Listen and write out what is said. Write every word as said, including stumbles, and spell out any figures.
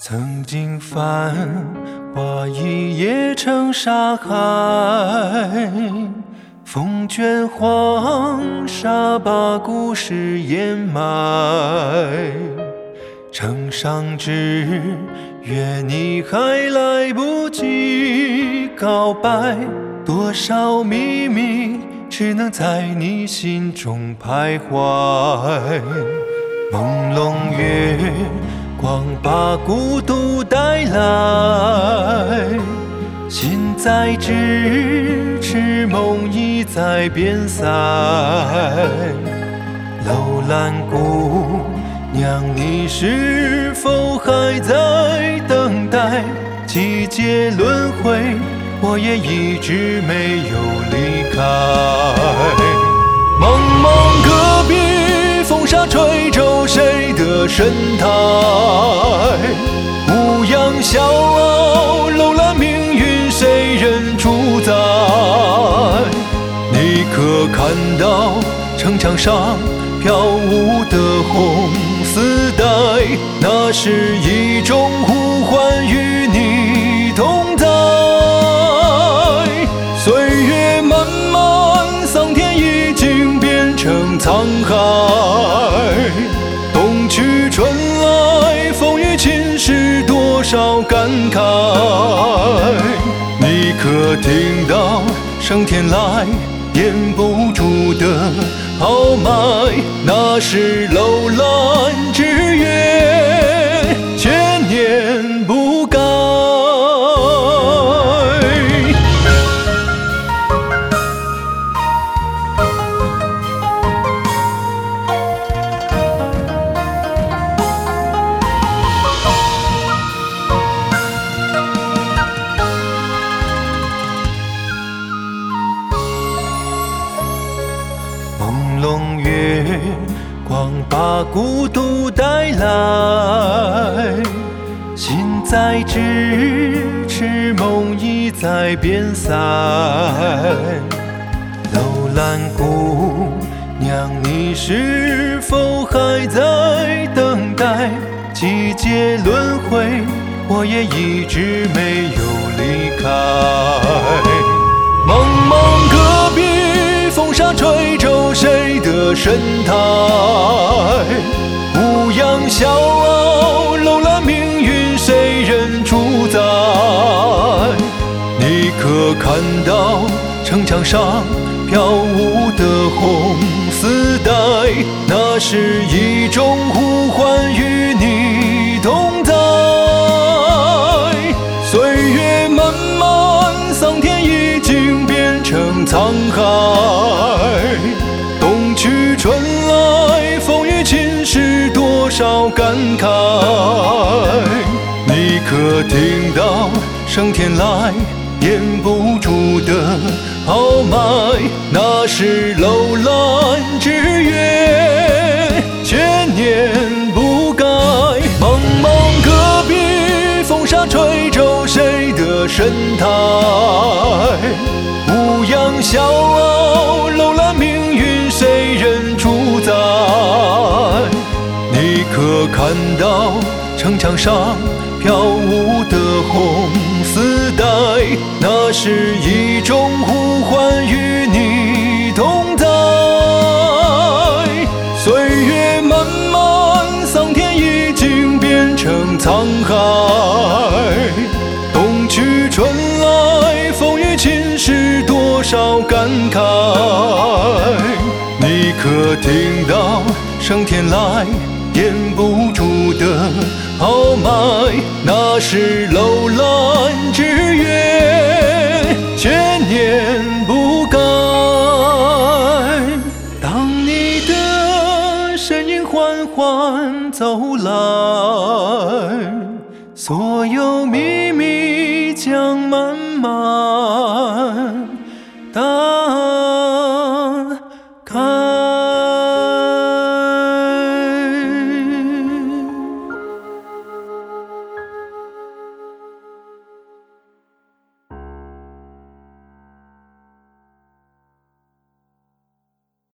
曾经繁华一夜成沙海，风卷黄沙把故事掩埋。城上之约你还来不及告白，多少秘密只能在你心中徘徊。朦胧月光把孤独带来，心在咫尺，梦已在变散。楼兰姑娘，你是否还在等待？季节轮回，我也一直没有离开。茫茫戈壁，风沙吹皱谁的神态？牧羊笑傲，楼兰命运谁人主宰？你可看到城墙上飘舞的红丝带？那是一种呼唤，与你同在。岁月漫漫，桑田已经变成沧海。冬去春来，风雨侵蚀多少感慨。你可听到升天来掩不住的豪迈？那是楼兰之约，千年不改。朦胧月光把孤独带来，心在咫尺，梦已在变散。楼兰姑娘，你是否还在等待？季节轮回，我也一直没有离开。茫茫戈壁，风沙吹皱谁的神态？牧羊笑傲，楼兰命运谁人主宰？你可看到城墙上飘舞的红丝带？那是一种呼唤，与你同在。岁月漫漫，桑田已经变成沧海。冬去春来，风雨侵蚀多少感慨。你可听到升天来掩不住的豪迈？那是楼兰之约，千年不改。茫茫戈壁，风沙吹皱谁的神态？牧羊笑傲，楼兰命运谁人主宰？你可看到城墙上飘舞的红丝带？那是一种呼唤，与你同在。岁月漫漫，桑田已经变成沧海。冬去春来，风雨侵蚀多少感慨。你可听到升天来掩不住的豪迈？那是楼兰之约，千年不改。当你的身影缓缓走来，所有秘密将慢慢